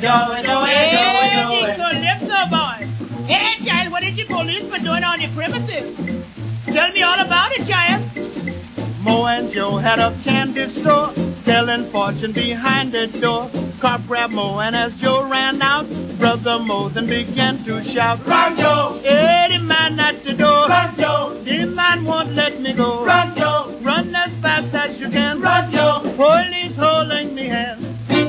Joey, Joey, Hey, Joey, Joey. Calypso boy. Hey, child, what is the policeman doing on your premises? Tell me all about it, child. Mo and Joe had a candy store, telling fortune behind the door. Cop grabbed Mo, and as Joe ran out, Brother Mo then began to shout, Run, Joe! "Hey, the man at the door! Run, Joe! The man won't let me go! Run, Joe! Run as fast as you can! Run, Joe! Police holding me hand!"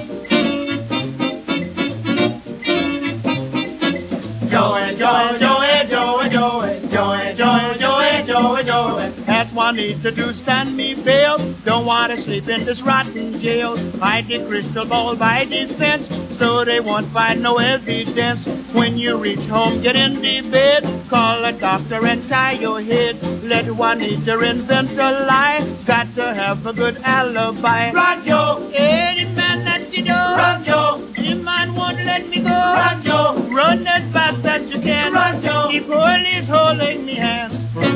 Joey, Joey, Joey, Joey, Joey, Joey, Joey, Joey, Joey, Joey. Ask Juanita to stand me bail. Don't want to sleep in this rotten jail. Hide the crystal ball by the fence, so they won't find no evidence. When you reach home, get in the bed, call a doctor and tie your head. Let Juanita invent a lie. Got to have a good alibi. Run, Joe! Hey, the man at the door! Run, Joe! The man won't let me go! Run, Joe! Run as fast as you can! Run, Joe! The police holding me hand!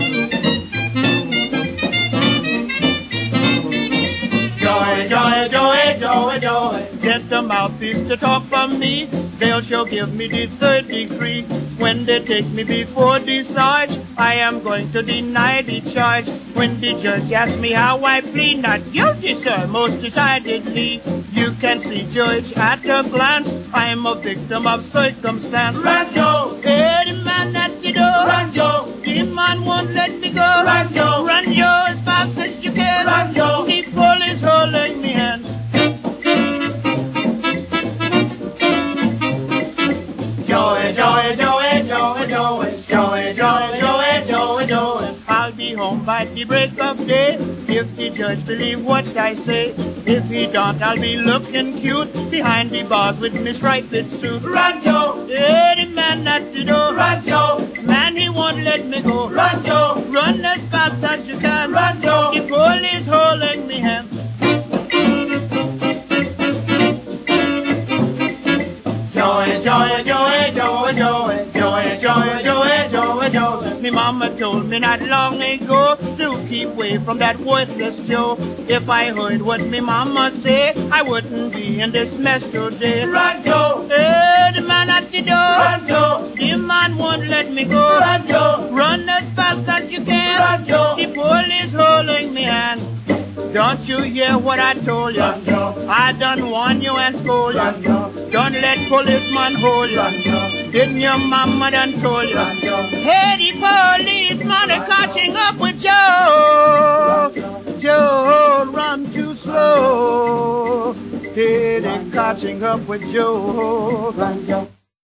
Joey, Joey, Joey, Joey, Joey. Get the mouthpiece to talk for me. They'll sure give me the third degree. When they take me before the sarge, I am going to deny the charge. When the judge asks me how I plead, not guilty, sir, most decidedly. You can see, Judge, at a glance, I'm a victim of circumstance. Run, Joe! Hey, the man at the door! Run, Joe! The man won't let me go! Run, Joe! Run, Joe, as fast as you can! Run, Joe! The police holding me hand! Joey, Joey, Joey, Joey, Joey, Joey, Joey, Joey, Joey, Joey. I'll be home by the break of day, if the judge believe what I say. If he don't, I'll be looking cute behind the bars with me striped suit. Run, Joe! Hey, the man at the door! Run, Joe! Man, he won't let me go. Run, Joe! Run as fast as you can. Run, Joe! The police holding me hand. Joey, Joey, Joey, Joey, Joey, Joey, Joey, Joey, Joey, Joey. Me mama told me not long ago to keep away from that worthless Joe. If I heard what me mama say, I wouldn't be in this mess today. Run, Joe! Hey, the man at the door! Run, Joe! The man won't let me go. Run, Joe! Run as fast as you can. Run, Joe! The police holding me hand. Don't you hear what I told you? Run, Joe! I done warn you and scold you. Run, Joe! Don't let policeman hold you. Run, Joe! Didn't your mama done told you? Run, Joe! Hey, the policeman are catching up with Joe. Joe, run too slow. Hey, they're catching up with Joe. Run, Joe!